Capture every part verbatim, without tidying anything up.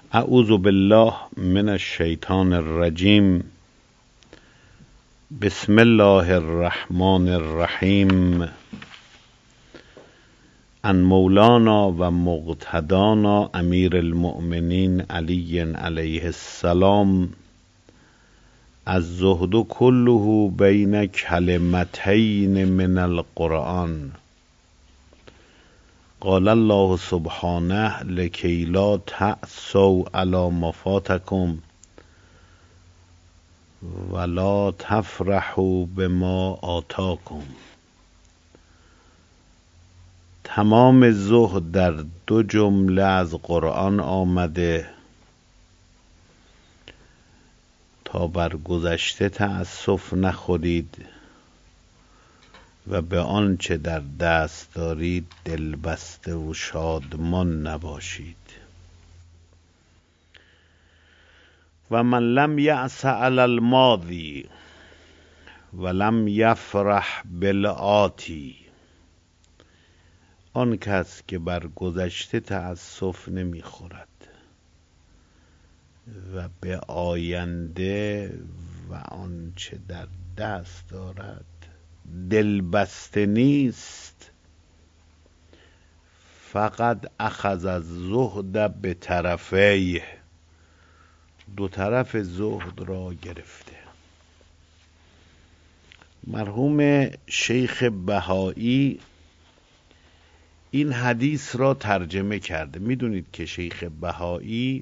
اعوذ بالله من الشیطان الرجیم. بسم الله الرحمن الرحیم. ان مولانا و مقتدانا امیر المؤمنین علی علیه السلام الزهد كله بین کلمتین من القرآن. قال الله سبحانه لکی لا تأسوا علی ما فاتکم ولا تفرحوا بما آتاکم. تمام زهد در دو جمله از قرآن آمده تا بر گذشته تأسف نخورید و به آنچه در دست دارید دلبسته و شادمان نباشید. و من لم یأس علی الماضی و لم یفرح بالآتی. آن کس که بر گذشته تأسف نمی خورد و به آینده و آنچه در دست دارد دلبسته نیست، فقط اخذ الزهد به طرفیه، دو طرف زهد را گرفته. مرحوم شیخ بهایی این حدیث را ترجمه کرده. میدونید که شیخ بهایی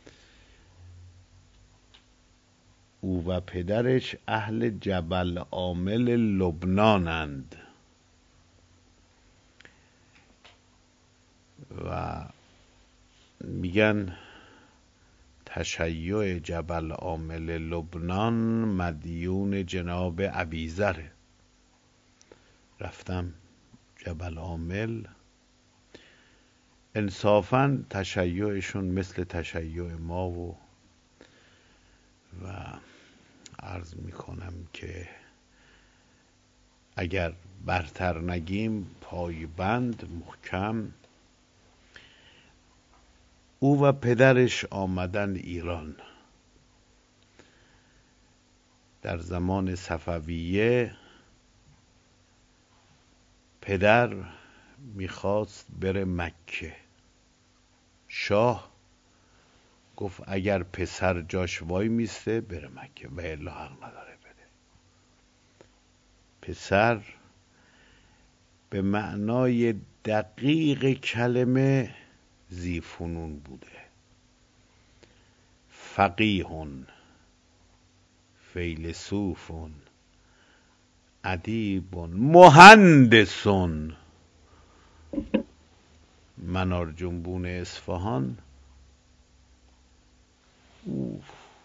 او و پدرش اهل جبل عامل لبنانند و میگن تشیع جبل عامل لبنان مدیون جناب ابیذره. رفتم جبل عامل، انصافاً تشیعشون مثل تشیع ما و و عرض میکنم که اگر برتر نگیم پایبند محکم. او و پدرش آمدن ایران در زمان صفویه. پدر میخواست بره مکه. شاه گفت اگر پسر جاش وای میسته بره مکه و الا حق نداره بده. پسر به معنای دقیق کلمه ذی فنون بوده، فقیهون، فیلسوفون، ادیبون، مهندسون. منار جنبون اصفهان اوف.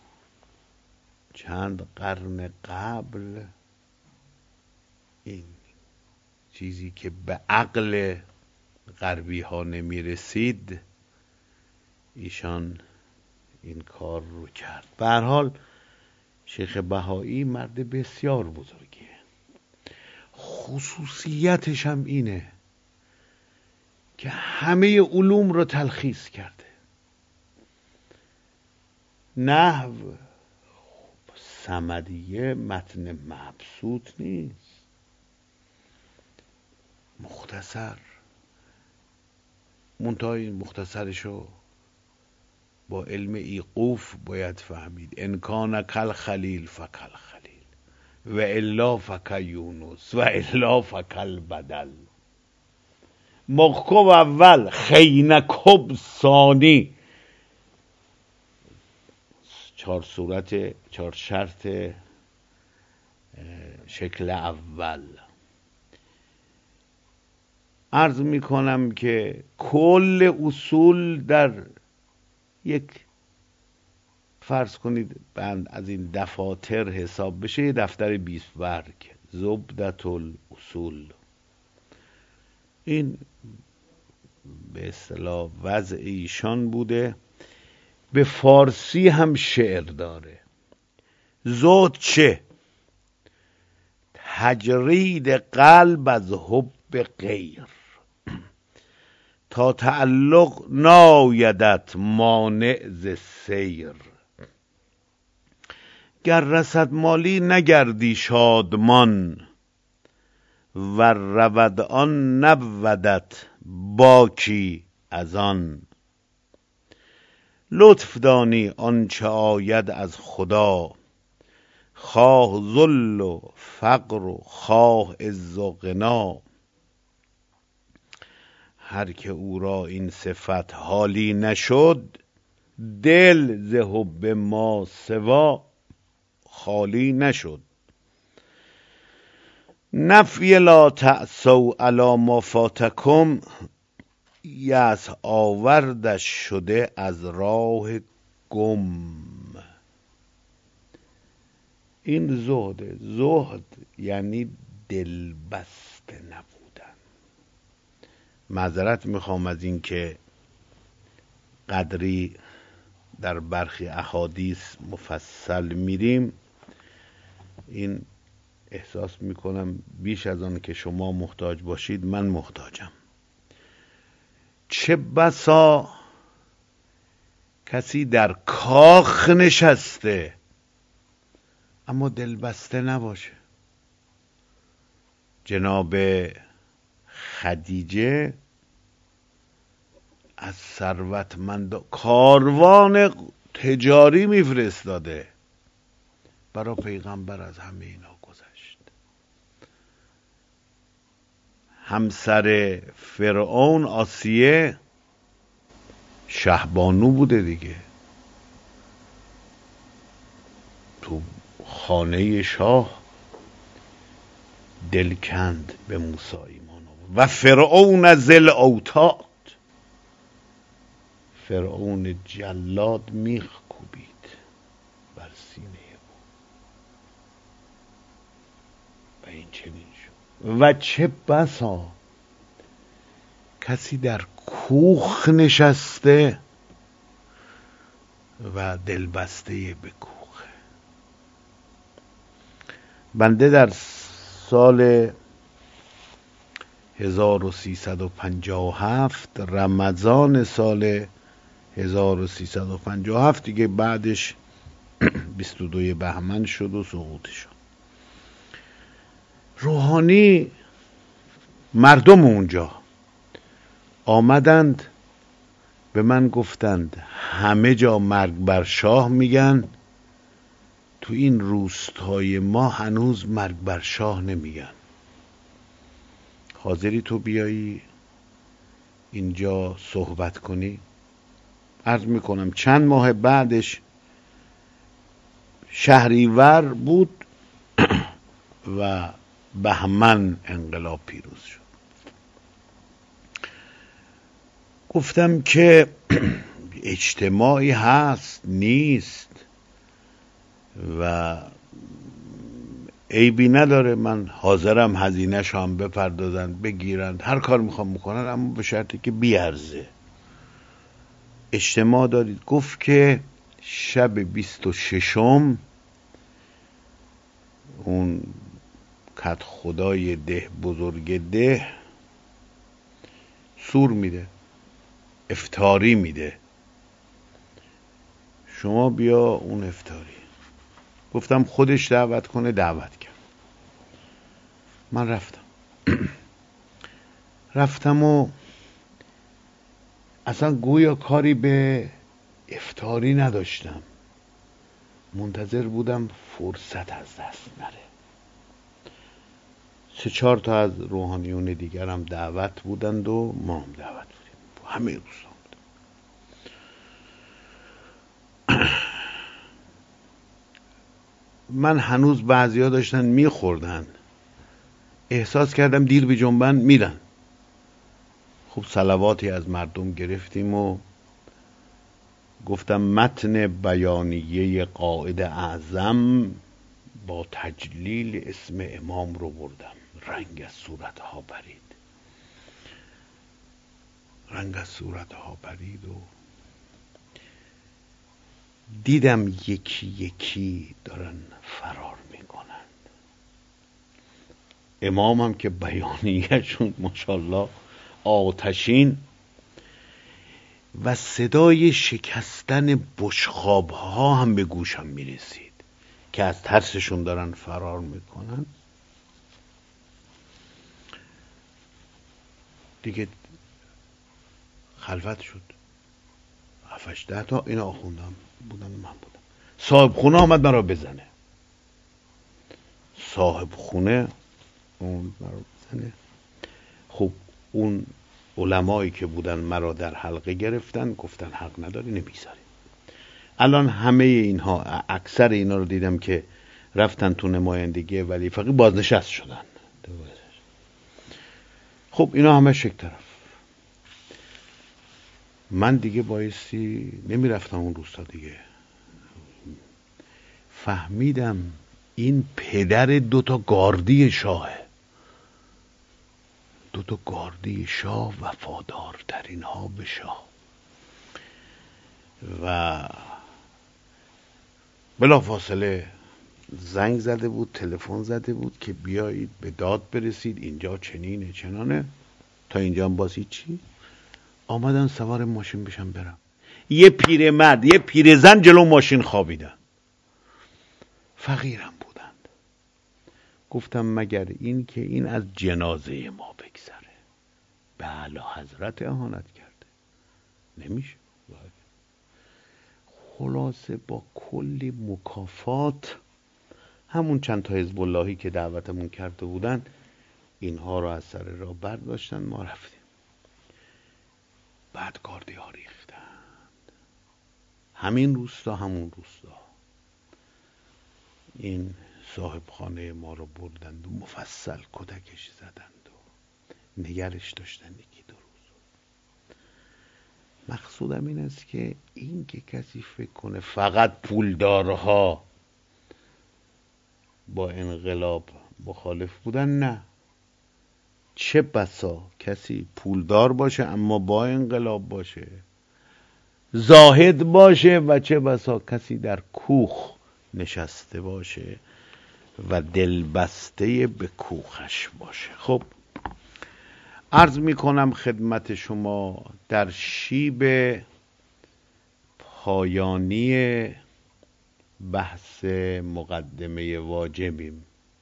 چند قرن قبل این چیزی که به عقل غربی ها نمی رسید ایشان این کار رو کرد. به هر حال شیخ بهایی مرد بسیار بزرگیه. خصوصیتش هم اینه که همه علوم رو تلخیص کرده. نحو صمدیه متن مبسوط نیست، مختصر. منتها این مختصرشو با علم ایقوف باید فهمید. انکان کل خلیل فکل خلیل و الا فک یونس و الا فکل بدل. مخکب اول خینکب ثانی. چهار صورت، چهار شرط شکل اول. عرض می کنم که کل اصول در یک فرض کنید بند از این دفاتر حساب بشه، یه دفتر بیست برگ، زبدة الاصول. این به اصطلاح وضع ایشان بوده. به فارسی هم شعر داره. زهد چه؟ تجرید قلب از حب غیر. تا تعلق نایدت مانع ز سیر. گر رسد مالی نگردی شادمان، ور رود آن نبودت باکی از آن. لطف دانی آنچه آید از خدا، خواه ذل و فقر و خواه عز و غنا. هر که او را این صفت حالی نشد، دل ز حب ما سوا خالی نشد. نفی لا تأسوا علی ما فاتکم، یأس آوردش شده از راه گم. این زهد. زهد یعنی دلبسته نبودن. معذرت میخوام از این که قدری در برخی احادیث مفصل میریم. این احساس میکنم بیش از آن که شما محتاج باشید من محتاجم. چه بسا کسی در کاخ نشسته اما دلبسته نباشه. جناب خدیجه از ثروتمند کاروان تجاری میفرستاده برای پیغمبر. از همه اینا گذشت. همسر فرعون آسیه شهبانو بوده دیگه، تو خانه شاه دلکند به موسی ایمان آورد. و فرعون ذل اوتاد، فرعون جلاد میخ کوبید بر سینه او و این چنین شد. و چه بسا کسی در کوخ نشسته و دلبسته به کوخ. بنده در سال هزار و سیصد و پنجاه و هفت، رمضان سال هزار و سیصد و پنجاه و هفت دیگه، بعدش بیست و دو بهمن شد و سقوط شد، روحانی مردم اونجا آمدند به من گفتند همه جا مرگ بر شاه میگن، تو این روستای ما هنوز مرگ بر شاه نمیگن. حاضری تو بیایی اینجا صحبت کنی؟ عرض میکنم چند ماه بعدش شهریور بود و بهمن انقلاب پیروز شد. گفتم که اجتماعی هست نیست و عیبی نداره، من حاضرم هزینه‌شو هم بپردازن بگیرند هر کار میخوام میکنن، اما به شرطی که بیارزه. اجتماع دارید؟ گفت که شب بیست و ششم اون کت خدای ده بزرگ ده سور میده، افطاری میده، شما بیا اون افطاری. گفتم خودش دعوت کنه. دعوت کرد. من رفتم رفتم و اصلا گویا کاری به افطاری نداشتم، منتظر بودم فرصت از دست نره. سه چهار تا از روحانیون دیگرم دعوت بودند و ما هم دعوت بودیم، همه روزا بودیم. من هنوز بعضیا داشتن میخوردن، احساس کردم دیر به جنبن میرن. خب صلواتی از مردم گرفتیم و گفتم متن بیانیه قائد اعظم با تجلیل اسم امام رو بردم. رنگ از صورتها پرید، رنگ از صورتها پرید و دیدم یکی یکی دارن فرار میکنند. امام هم که بیانیه‌شون ماشاءالله آتشین، و صدای شکستن بشقاب ها هم به گوشم میرسید که از ترسشون دارن فرار میکنن. دیگه خلوت شد. هفتش ده تا این آخوندم بودن، من بودم. صاحب خونه آمد مرا بزنه. صاحب خونه اون مرا بزنه. خب اون علمایی که بودن مرا در حلقه گرفتن، گفتن حق نداری نمیذاری. الان همه اینها، اکثر اینا رو دیدم که رفتن تو نمایندگی ولی فقیه بازنشست شدن. خب اینا همه شک طرف. من دیگه بایستی نمیرفتم اون روستا دیگه. فهمیدم این پدر دوتا گاردی شاهه. دوتا گاردی شاه وفادارترین ها به شاه. و بلا فاصله زنگ زده بود، تلفن زده بود که بیایید به داد برسید، اینجا چنینه چنانه. تا اینجا هم باز هیچی. آمدن سوار ماشین بشم برم. یه پیرمرد یه پیرزن جلو ماشین خوابیدن. فقیرم بودند. گفتم مگر این که این از جنازه ما بگذره. به اعلی حضرت اهانت کرده. نمیشه. خلاصه با کلی مکافات همون چند تا حزب اللهی که دعوتمون کرده بودن اینها رو از سر راه برداشتن، ما رفتیم. بعد گاردی ها ریختند. همین روستا همون روستا این صاحب خانه ما رو بردند و مفصل کتکش زدند و نگرش داشتن یکی دو روز. مقصودم این است که این که کسی فکر کنه فقط پولدارها با انقلاب مخالف بودن، نه. چه بسا کسی پولدار باشه اما با انقلاب باشه، زاهد باشه، و چه بسا کسی در کوخ نشسته باشه و دلبسته به کوخش باشه. خب عرض می کنم خدمت شما در شیب پایانی بحث مقدمه واجبیم.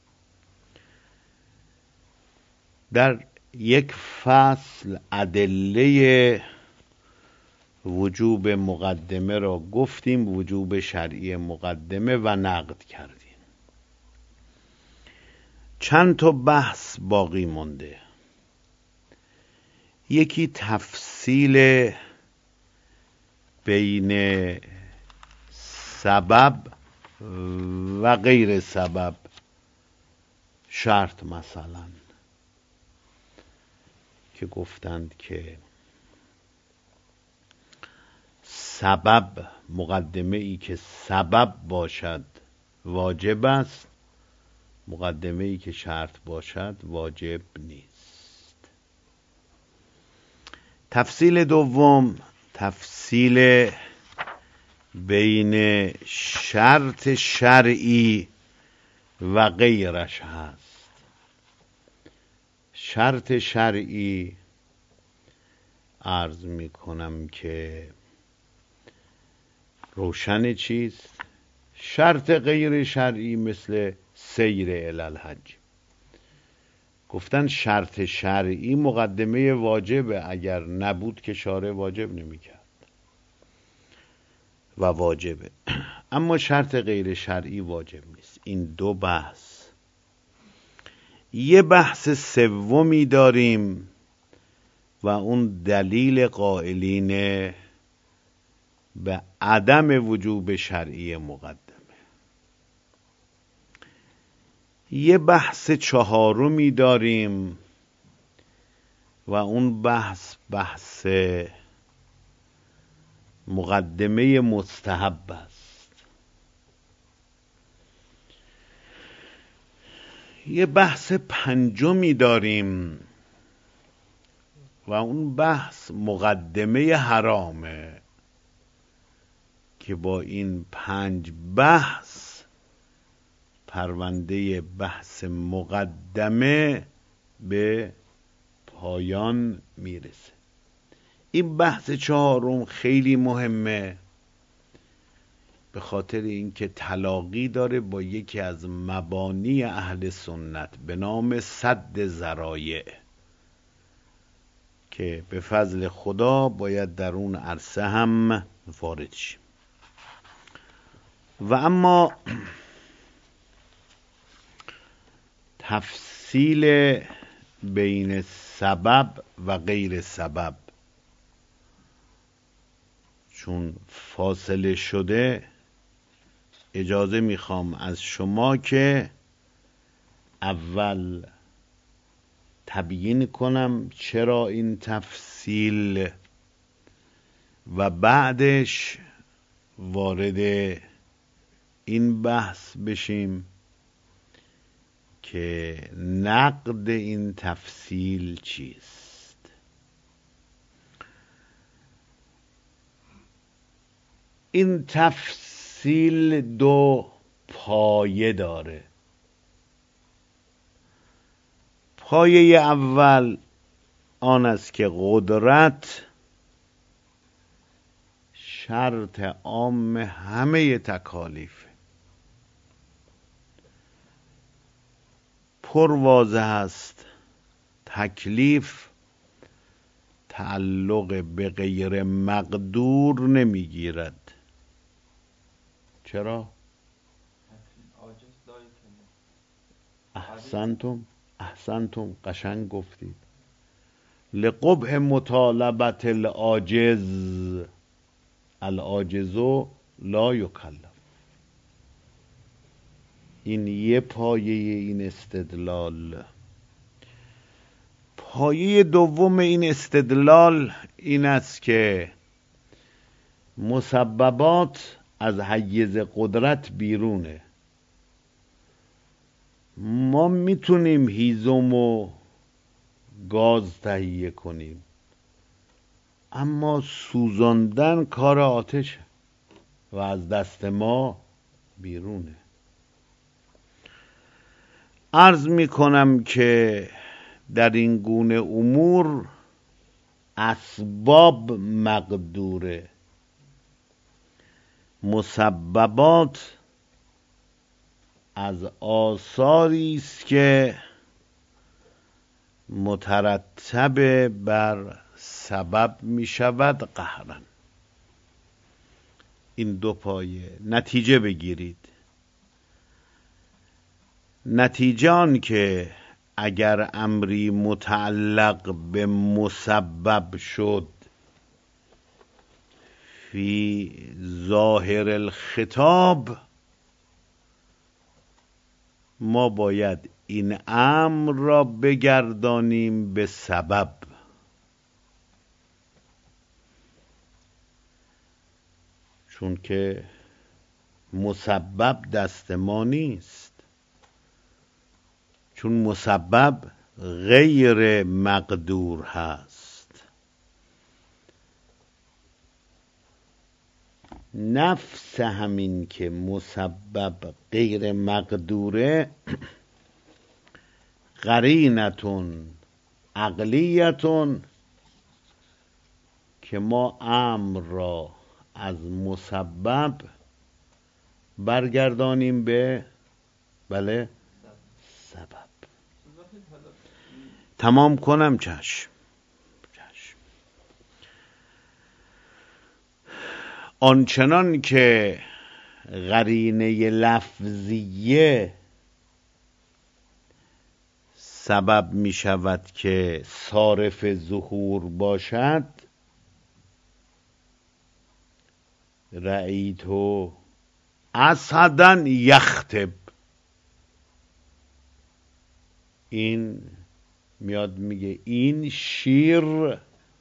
در یک فصل ادله وجوب مقدمه را گفتیم، وجوب شرعی مقدمه، و نقد کردیم. چند تا بحث باقی مونده. یکی تفصیل بین سبب و غیر سبب شرط، مثلا که گفتند که سبب، مقدمه ای که سبب باشد واجب است، مقدمه ای که شرط باشد واجب نیست. تفصیل دوم تفصیل بین شرط شرعی و غیرش هست. شرط شرعی عرض می کنم که روشن چیست. شرط غیر شرعی مثل سیر الی الحج. گفتن شرط شرعی مقدمه واجبه، اگر نبود که شارع واجب نمی کرد و واجبه. اما شرط غیر شرعی واجب نیست. این دو بحث. یه بحث سومی داریم و اون دلیل قائلین به عدم وجوب شرعی مقدمه. یه بحث چهارمی داریم و اون بحث بحث مقدمه مستحب است. یه بحث پنجمی داریم و اون بحث مقدمه حرامه که با این پنج بحث پرونده بحث مقدمه به پایان میرسه. این بحث چهارم خیلی مهمه، به خاطر اینکه تلاقی داره با یکی از مبانی اهل سنت به نام سد ذرایع که به فضل خدا باید در اون عرصه هم وارد شیم. و اما تفصیل بین سبب و غیر سبب چون فاصله شده، اجازه میخوام از شما که اول تبیین کنم چرا این تفصیل و بعدش وارد این بحث بشیم که نقد این تفصیل چیست. این تفصیل دو پایه داره. پایه اول آن است که قدرت شرط عام همه تکالیف. پر واضح است تکلیف تعلق به غیر مقدور نمیگیرد. چرا؟ احسنتم احسنتم قشنگ گفتید. لقبح مطالبت العاجز العاجز لا یکلف. این یه پایه این استدلال. پایه دوم این استدلال این است که مسببات از حیز قدرت بیرونه. ما میتونیم هیزم و گاز تهیه کنیم، اما سوزاندن کار آتشه و از دست ما بیرونه. عرض میکنم که در این گونه امور اسباب مقدوره، مسببات از آثاری است که مترتب بر سبب می شود قهرن. این دو پایه نتیجه بگیرید. نتیجه آن که اگر امری متعلق به مسبب شد فی ظاهر الخطاب، ما باید این امر را بگردانیم به سبب. چون که مسبب دست ما نیست، چون مسبب غیر مقدور هست. نفس همین که مسبب غیر مقدوره قرینتون عقلیتون که ما امر را از مسبب برگردانیم به بله سبب. تمام کنم؟ چشم چشم. آنچنان که قرینه لفظیه سبب می شود که صارف ظهور باشد، رأیتو اسعدن یخطب، این میاد میگه این شیر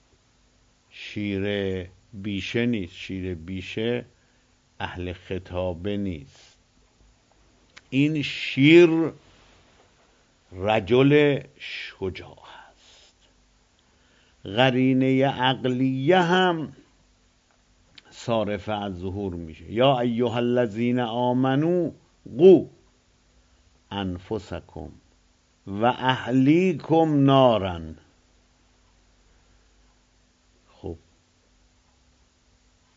شیر بیشه نیست، شیر بیشه اهل خطابه نیست، این شیر رجل شجاع است. قرینه عقلیه هم صارف از ظهور میشه. یا ایها الذین آمنو قو انفسکم و اهلیکم نارن. خب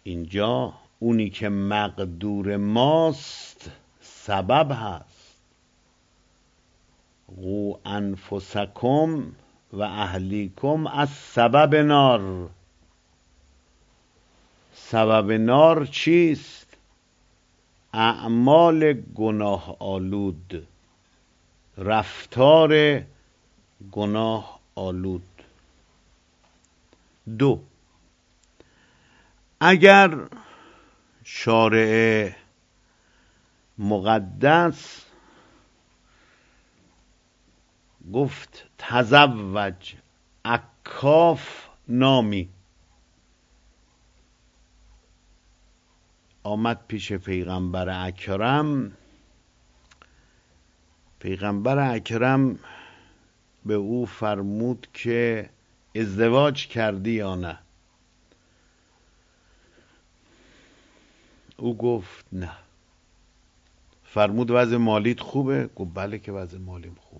اینجا اونی که مقدور ماست سبب هست. قو انفسکم و اهلیکم از سبب نار. سبب نار چیست؟ اعمال گناه آلود، رفتار گناه آلود. دو، اگر شارع مقدس گفت تزوج اکاف نامی، آمد پیش پیغمبر اکرم، پیغمبر اکرم به او فرمود که ازدواج کردی یا نه؟ او گفت نه. فرمود وضع مالیت خوبه؟ گفت بله که وضع مالیم خوبه.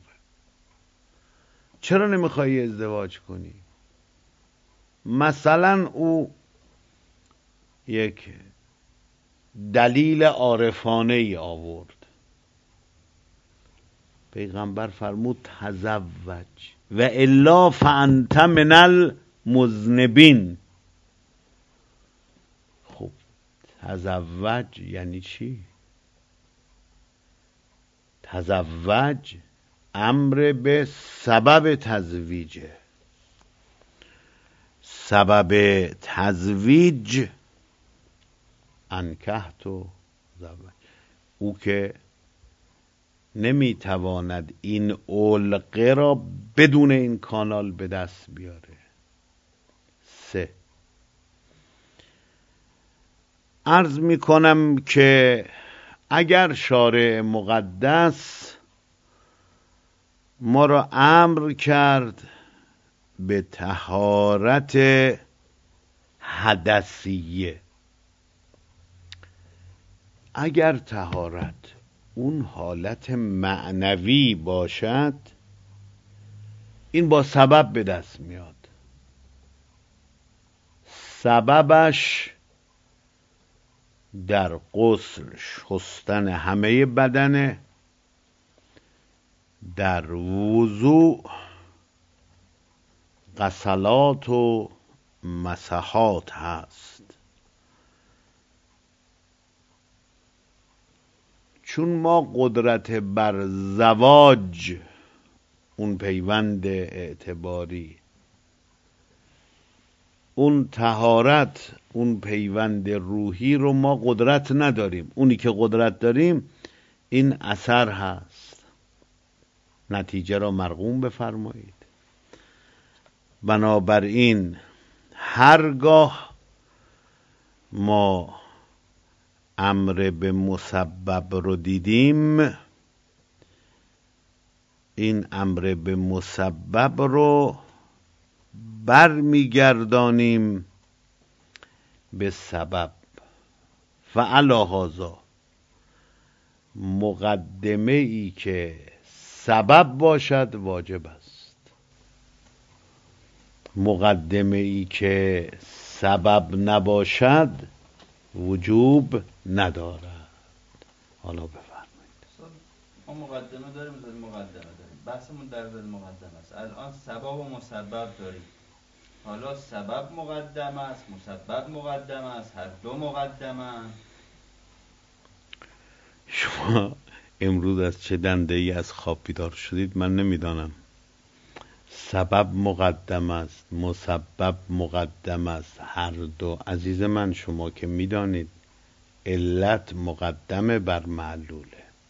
چرا نمیخوایی ازدواج کنی؟ مثلا او یک دلیل عارفانه ای آورد. پیغمبر فرمود تزوج و الا فانت من المذنبین. خب تزوج یعنی چی؟ تزوج امر به سبب تزویجه. سبب تزویج انکحت و زوج. او که نمیتواند این علقه را بدون این کانال به دست بیاره. سه، عرض میکنم که اگر شارع مقدس ما را امر کرد به طهارت حدثیه، اگر طهارت اون حالت معنوی باشد، این با سبب به دست میاد. سببش در غسل شستن همه بدنه، در وضوع غسلات و مسحات هست. چون ما قدرت بر زواج، اون پیوند اعتباری، اون طهارت، اون پیوند روحی رو ما قدرت نداریم. اونی که قدرت داریم این اثر هست. نتیجه را مرقوم بفرمایید. بنابراین هرگاه ما امر به مسبب رو دیدیم، این امر به مسبب رو برمیگردانیم به سبب. فعلی هذا، مقدمه ای که سبب باشد واجب است، مقدمه ای که سبب نباشد وجوب ندارد. حالا بفرمایید. ما مقدمه داریم، زل مقدمه داریم. بحثمون در زل مقدمه است. الان سبب و مسبب داریم. حالا سبب مقدم است، مسبب مقدم است، هر دو مقدمه. شما امروز از چه دنده ای از خواب بیدار شدید من نمیدانم. سبب مقدم است، مسبب مقدم است، هر دو. عزیز من شما که میدانید علت مقدمه بر معلوله.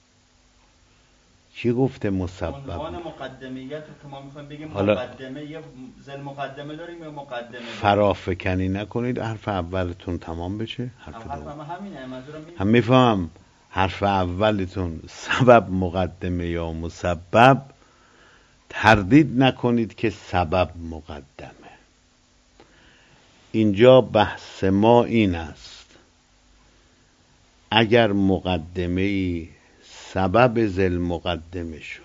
کی گفته مسبب؟ عنوان مقدمیت رو که ما میخوایم بگیم حالا مقدمه، یا زل مقدمه داریم یا مقدمه. فرافکنی نکنید، حرف اولتون تمام بشه. حرف حرف دوم هم همینه، منظورم اینه. هم میفهم. حرف اولتون سبب مقدمه یا مسبب، تردید نکنید که سبب مقدمه. اینجا بحث ما این است: اگر مقدمه ای سبب ذل مقدمه شد،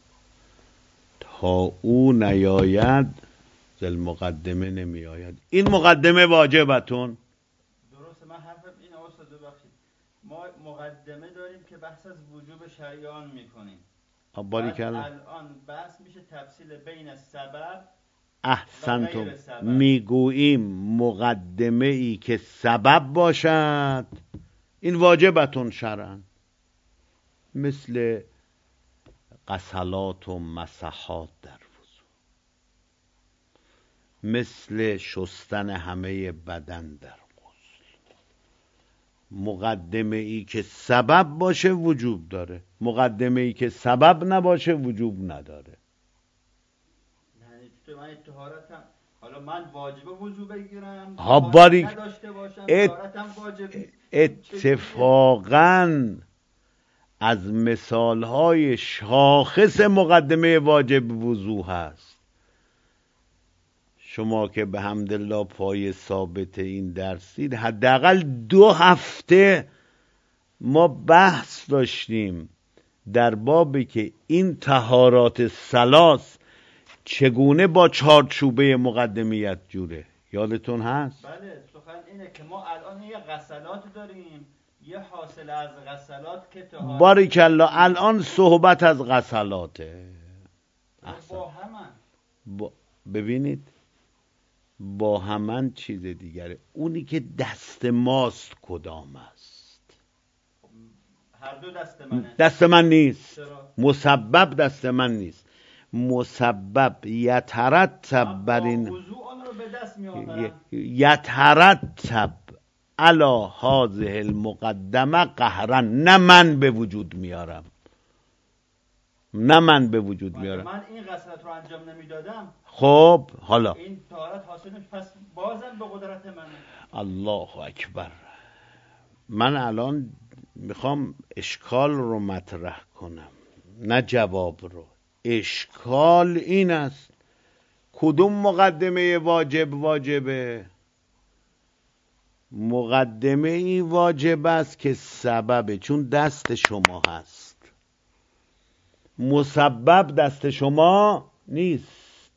تا او نیاید ذل مقدمه نمی آید. این مقدمه واجبتون. درسته، ببخشید ما مقدمه داریم که بحث از وجوب شریان میکنیم، باری کلا الان بحث میشه تفصیل بین سبب احسنتم، میگوییم مقدمه ای که سبب باشد این واجبتون شرعن، مثل غسلات و مسحات در وضو، مثل شستن همه بدن در غسل. مقدمه ای که سبب باشه وجوب داره، مقدمه ای که سبب نباشه وجوب نداره. یعنی تو من طهارتم، حالا من واجب وضو بگیرم ها باری نداشته باشم ات... طهارتم واجب اتفاقاً از مثالهای شاخص مقدمه واجب وضو هست. شما که به حمدالله پای ثابت این درسید، حداقل دو هفته ما بحث داشتیم در بابی که این طهارات ثلاث چگونه با چارچوبه مقدمیت جوره. یادتون هست؟ بله، سخن اینه که ما الان یه غسلات داریم، یه حاصل از غسلات که طهارت. باریکلا، الان صحبت از غسلاته. با همان با... ببینید با همان چیز دیگره. اونی که دست ماست کدام است؟ هر دو دست منه. دست من نیست. چرا؟ مسبب دست من نیست. مسبب یترتب بر این یترتب علی هذه المقدمه قهرا، نه من به وجود میارم، نه من به وجود میارم. من این غسلت رو انجام نمیدادم، خب حالا این طهارت حاصل نمیشه، پس بازم به قدرت منه. الله اکبر. من الان میخوام اشکال رو مطرح کنم، نه جواب رو. اشکال این است کدوم مقدمه واجب واجبه؟ مقدمه ای واجب است که سببه، چون دست شما هست. مسبب دست شما نیست.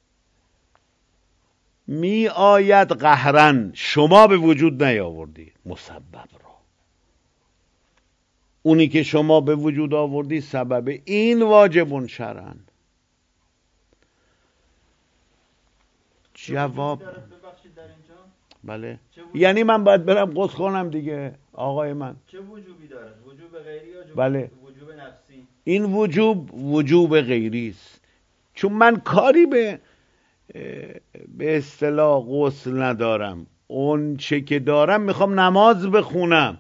می آید قهرن، شما به وجود نیاوردی مسبب رو. اونی که شما به وجود آوردی سبب، این واجبون شرعن. جواب بله، یعنی من باید برم غسل کنم دیگه آقای من. چه وجوبی داره؟ وجوب غیری یا وجوب, بله. وجوب نفسی؟ این وجوب وجوب غیری است، چون من کاری به به اصطلاح غسل ندارم. اون چه که دارم میخوام نماز بخونم.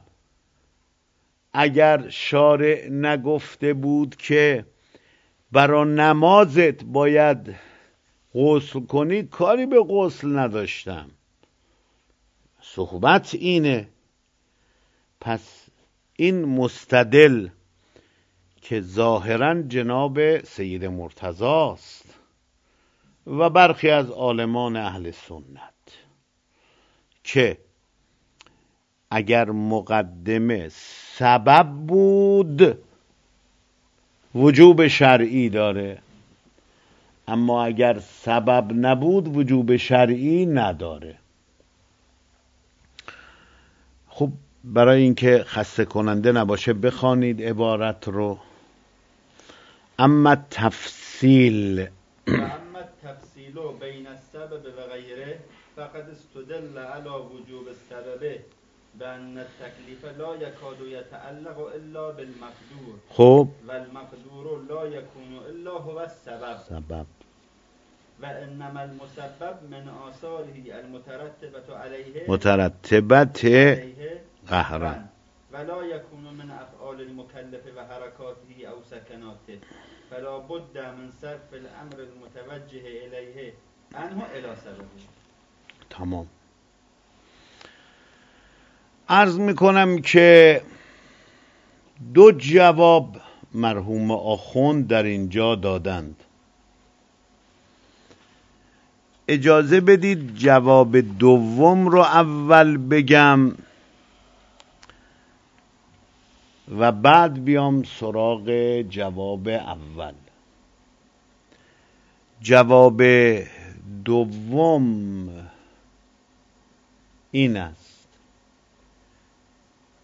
اگر شارع نگفته بود که برای نمازت باید غسل کنی، کاری به غسل نداشتم. صحبت اینه. پس این مستدل که ظاهراً جناب سید مرتضی است و برخی از عالمان اهل سنت، که اگر مقدمه سبب بود وجوب شرعی داره، اما اگر سبب نبود وجوب شرعی نداره. خب برای اینکه خسته کننده نباشه بخوانید عبارت رو. اما تفصیل اما التفصیل بین السبب و غیره فقد استدل علی وجوب السبب بأن التکلیف لا یکاد یتعلق الا بالمقدور. خب و المقدور لا یکون الا هو السبب. سبب و انما المسبب من آثاره المترتبت علیه مترتبت علیه قهرن ولا یکون من افعال المکلف و حرکاته او سکناته فلا بد من صرف الامر المتوجه الیه عنه الی سببه. تمام. عرض میکنم که دو جواب مرحوم آخوند در اینجا دادند. اجازه بدید جواب دوم رو اول بگم و بعد بیام سراغ جواب اول. جواب دوم این است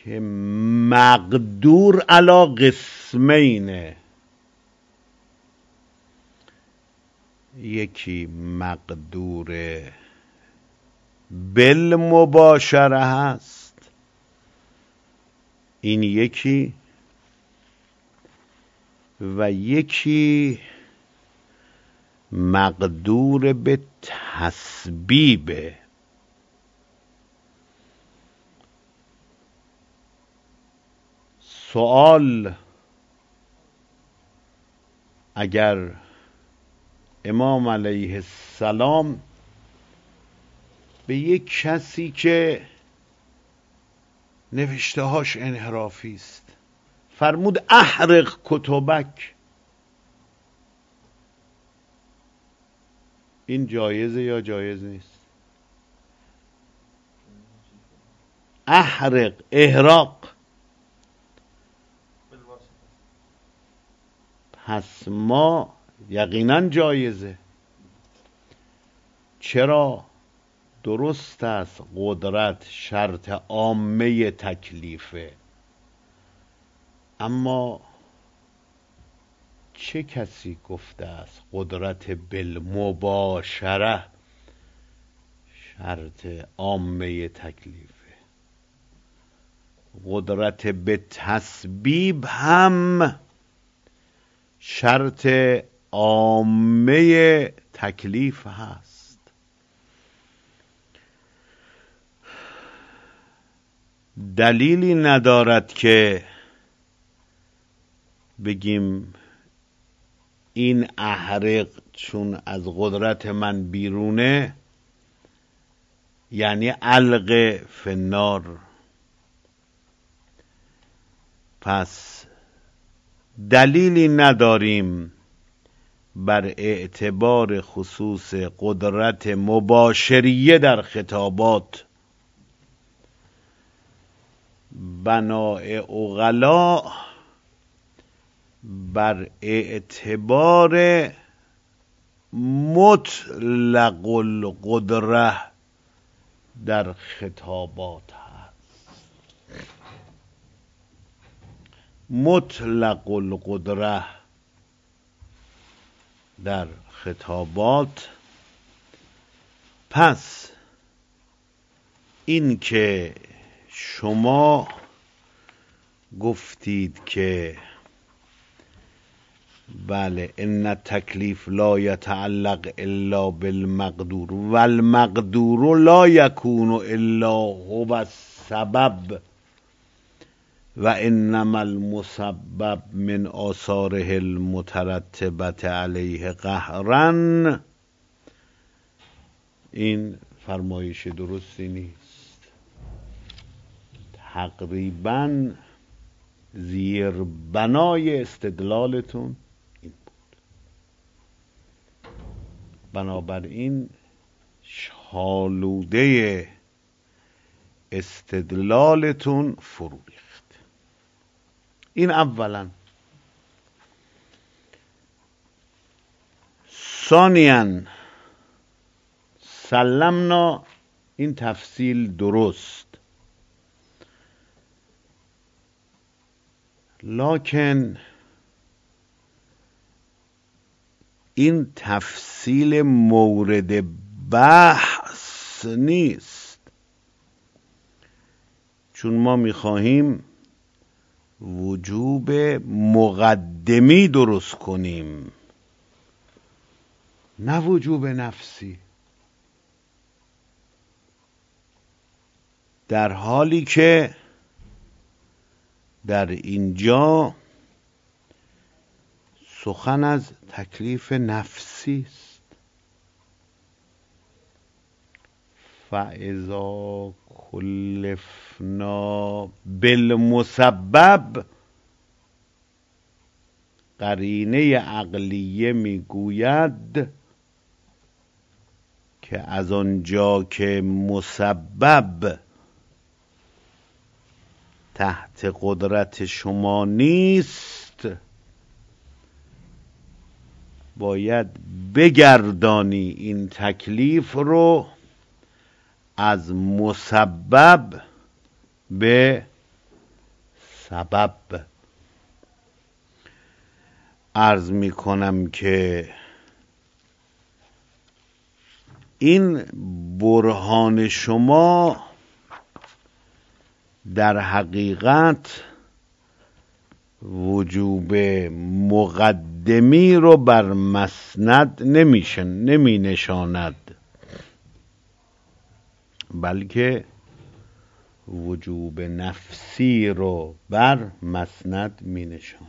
که مقدور علی قسمینه، یکی مقدور بالمباشره هست، این یکی، و یکی مقدور به تسبیبه. سوال اگر امام علیه السلام به یک کسی که نوشته هاش انحرافی است فرمود احرق کتبک، این جایزه یا جایز نیست؟ احرق، احراق، پس ما یقینا جایزه. چرا؟ درست است قدرت شرط عامه تکلیفه، اما چه کسی گفته است قدرت بالمباشره شرط عامه تکلیفه؟ قدرت به تسبیب هم شرط عامه تکلیف هست. دلیلی ندارد که بگیم این احرق چون از قدرت من بیرونه یعنی علق فنار. پس دلیلی نداریم بر اعتبار خصوص قدرت مباشریه در خطابات بناء عقلا بر اعتبار مطلق القدره در خطابات هست. مطلق القدره در خطابات. پس این که شما گفتید که بله ان تکلیف لا یتعلق الا بالمقدور و المقدور لا یکون الا هو السبب و انما المسبب من آثاره المترتبه علیه قهرا، این فرمایش درستی نیست. تقریباً زیر بنای استدلالتون این بود. بنابراین شالوده استدلالتون فرو ریخت. این اولا. ثانیاً سلمنا، این تفصیل درست، لکن این تفصیل مورد بحث نیست، چون ما میخواهیم وجوب مقدمی درست کنیم نه وجوب نفسی، در حالی که در اینجا سخن از تکلیف نفسی است. فاذا کلفنا بالمسبب، قرینه عقلیه میگوید که از آنجا که مسبب تحت قدرت شما نیست باید بگردانی این تکلیف رو از مسبب به سبب. عرض می کنم که این برهان شما در حقیقت وجوب مقدمی رو بر مسند نمیشن نمی نشاند، بلکه وجوب نفسی رو بر مسند می نشاند.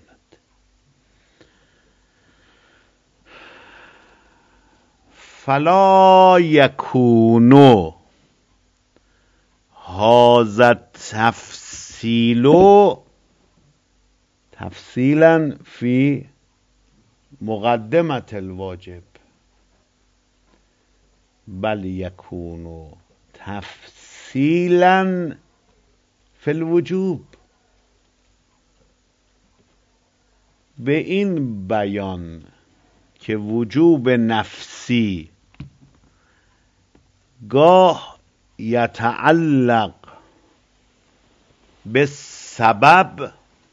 فلا یکونو هذا تفصیل تفصیلا فی مقدمة الواجب، بل یکونو تفصیلا فی الوجوب. به این بیان که وجوب نفسی گاه یتعلق به سبب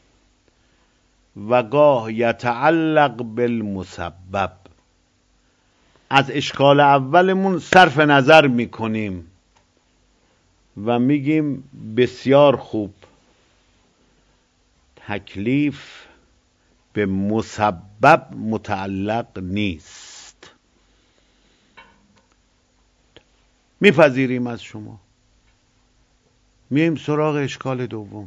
و گاه یتعلق بالمسبب. از اشکال اولمون صرف نظر میکنیم و میگیم بسیار خوب، تکلیف به مسبب متعلق نیست. میپذیریم از شما. میایم سراغ اشکال دوم.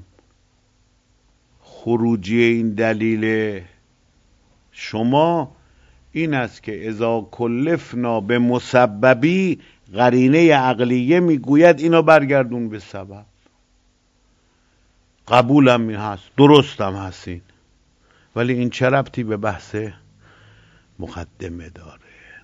خروجی این دلیل شما این است که اذا کلفنا به مسببی، قرینه عقلیه میگوید اینو برگردون به سبب. قبولم می هست، درستم هستین، ولی این چه ربطی به بحث مقدمه داره؟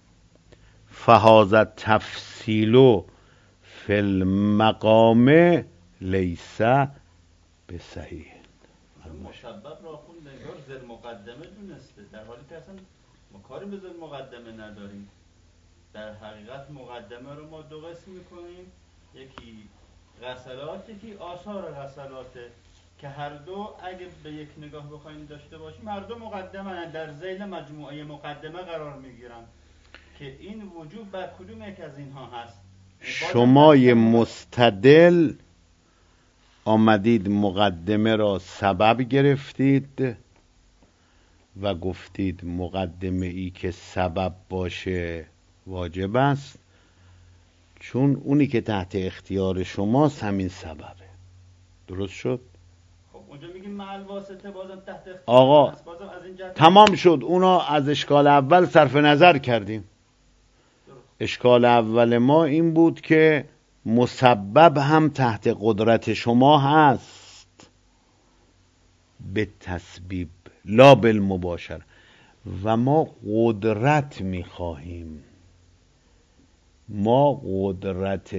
فهذا تفصیل فی المقام لیس بصحیح. مسبب را خون نگار زیر مقدمه دونسته، در حالی که اصلا ما کاری به زیر مقدمه نداریم. در حقیقت مقدمه رو ما دو قسم میکنیم، یکی غسلات، یکی آثار غسلاته، که هر دو اگه به یک نگاه بخوایم داشته باشیم هر دو مقدمه در ذیل مجموعه مقدمه قرار میگیرن که این وجوب بر کدوم یک از اینها هست. شمای مستدل آمدید مقدمه را سبب گرفتید و گفتید مقدمه ای که سبب باشه واجب است، چون اونی که تحت اختیار شماست همین سببه. درست شد؟ خب اونجا میگیم محل واسطه بازم تحت اختیار آقا است. بازم از این جهت تمام شد. اونا از اشکال اول صرف نظر کردیم. درست. اشکال اول ما این بود که مسبب هم تحت قدرت شما هست به تسبیب لا بالمباشر، و ما قدرت میخواهیم. ما قدرت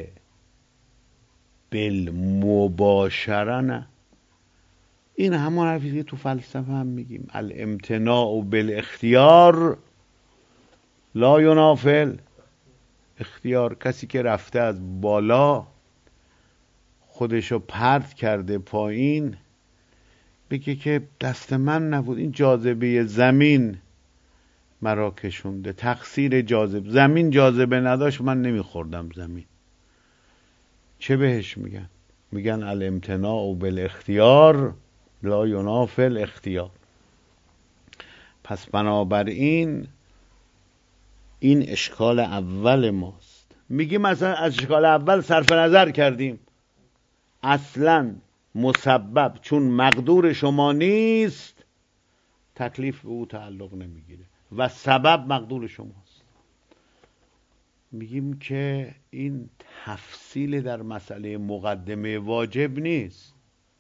بالمباشره نه. این همون حرفی که تو فلسفه هم میگیم الامتناع بالاختیار لا ینافی اختیار. کسی که رفته از بالا خودشو پرت کرده پایین بگه که دست من نبود، این جاذبه زمین مرا کشونده، تقصیر جاذبه زمین جاذبه نداشت من نمیخوردم زمین. چه بهش میگن؟ میگن الامتناع بالاختیار لا ینافی الاختیار. پس بنابراین این اشکال اول ماست. میگیم مثلا از اشکال اول صرف نظر کردیم، اصلا مسبب چون مقدور شما نیست تکلیف به او تعلق نمیگیره و سبب مقدور شماست. میگیم که این تفصیل در مسئله مقدمه واجب نیست،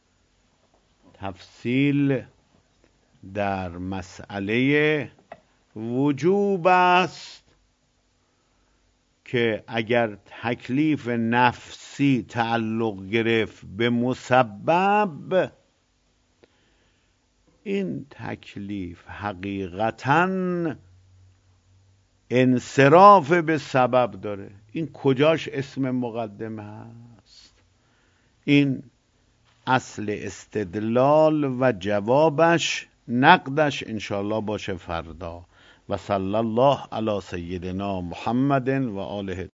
تفصیل در مسئله وجوب است که اگر تکلیف نفسی تعلق گرفت به مسبب، این تکلیف حقیقتاً انصراف به سبب داره. این کجاش اسم مقدمه هست؟ این اصل استدلال و جوابش نقدش انشالله باشه فردا. و صلی الله علی سیدنا محمد و آله